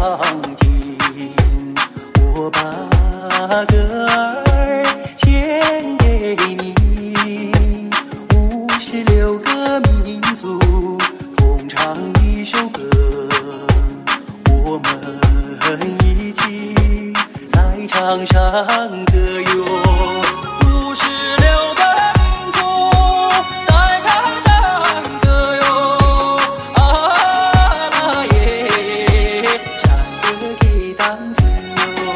听，我把歌儿献给你。56个民族同唱一首歌，我们一起在场上歌哟。56个民族在场上歌哟，啊耶，唱歌给党听哟。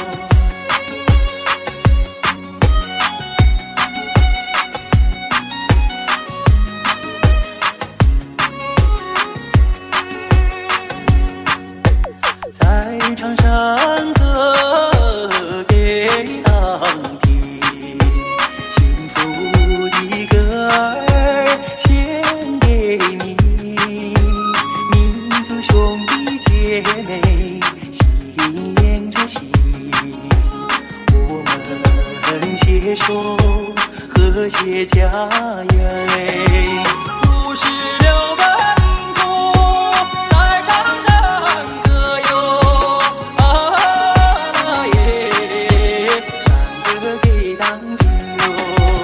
在场上歌给党听，幸福的歌儿献给你，民族兄弟姐妹心连着心，我们携手和谐家园。56个民族在场上歌哟，啊耶，唱歌给党听哟。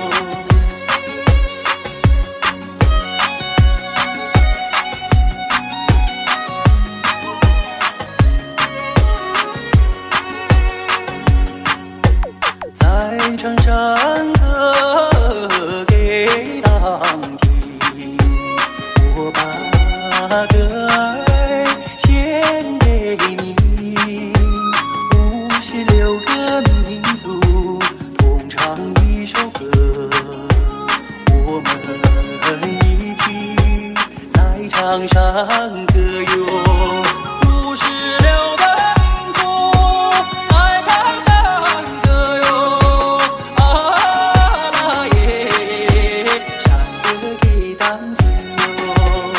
在场上歌给党听，我把歌儿献给你。56个民族同唱一首歌，我们一起在场上歌哟。56个民族在场上歌哟，啊耶，唱歌给党听哟。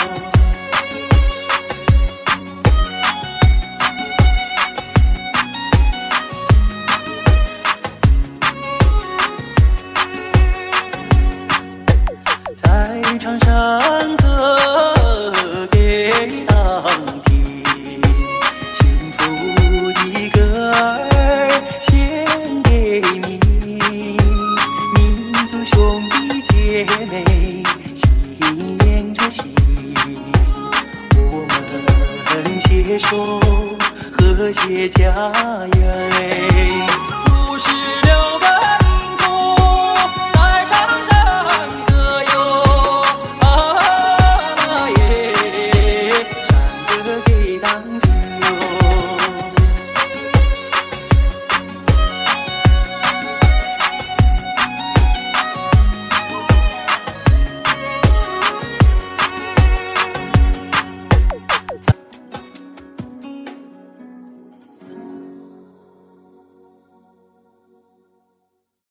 在场上歌给党听，幸福的歌儿献给你，民族兄弟姐妹心连着心，我们携手和谐家园。